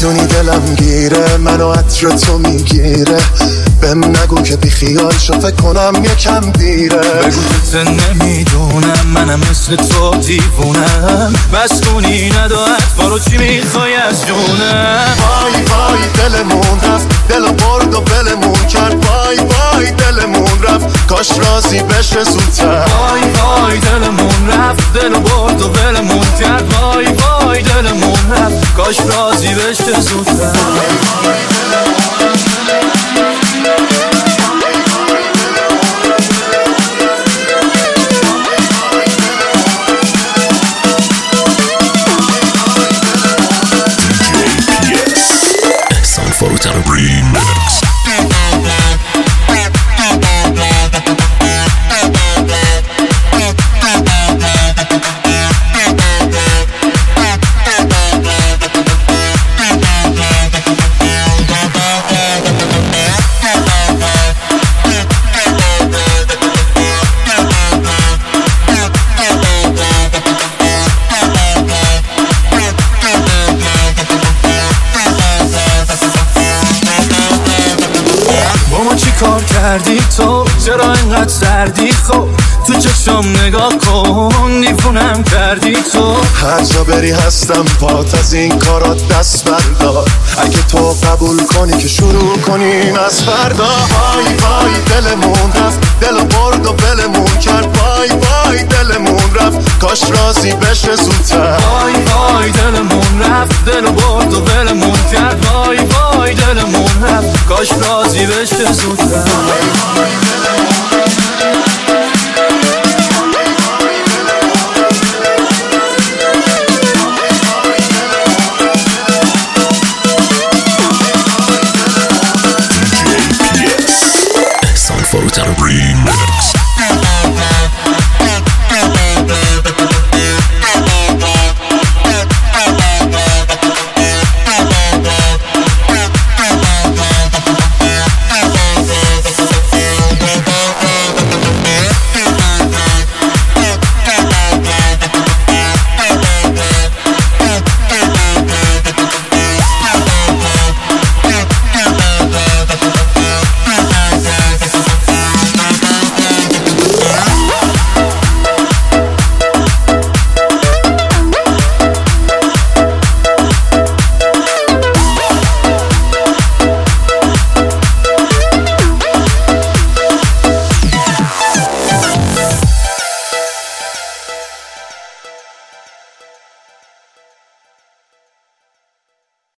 میدونی دلم گیره، منو عطر تو میگیره. بهم نگو که بی خیال شو، فکر کنم یکم دیره. بگو که نمیدونم منم مثل تو دیوونم. بس کنی نداد بارو چی میخوای از جونم. وای وای دلمون رفت، دلو برد و بلمون کرد. وای وای دلمون رفت، کاش راضی بشه زودتر. وای وای دلمون رفت، دلو برد و بلمون کرد. وای وای دلمون رفت، کاش راضی بشه زودتر. Photon Remix. کار کردی تو چرا اینقدر سردی؟ خب تو چشم نگاه کن، دیوونم کردی تو. هر جا بری هستم پات، از این کارات دست بردار. اگه تو قبول کنی که شروع کنیم از فردا. وای وای دلمون رفت، دلو برد و بلمون کرد. وای وای دلمون رفت، کاش راضی بشه زودتر. وای وای دلمون رفت، دلو برد و بلمون کرد. وای وای دلمون رفت، کاش راضی بشه زودتر.